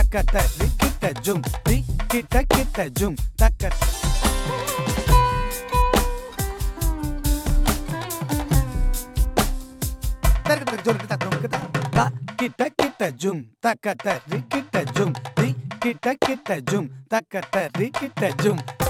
தக்க தரி கிட்ட ஜும் தி கிட்ட கிட்ட ஜும் தக்க கிட்ட கிட்ட ஜும் தக்க தரி கிட்ட ஜும் தி கிட்ட கிட்ட ஜும் தக்க தரி கிட்ட ஜும்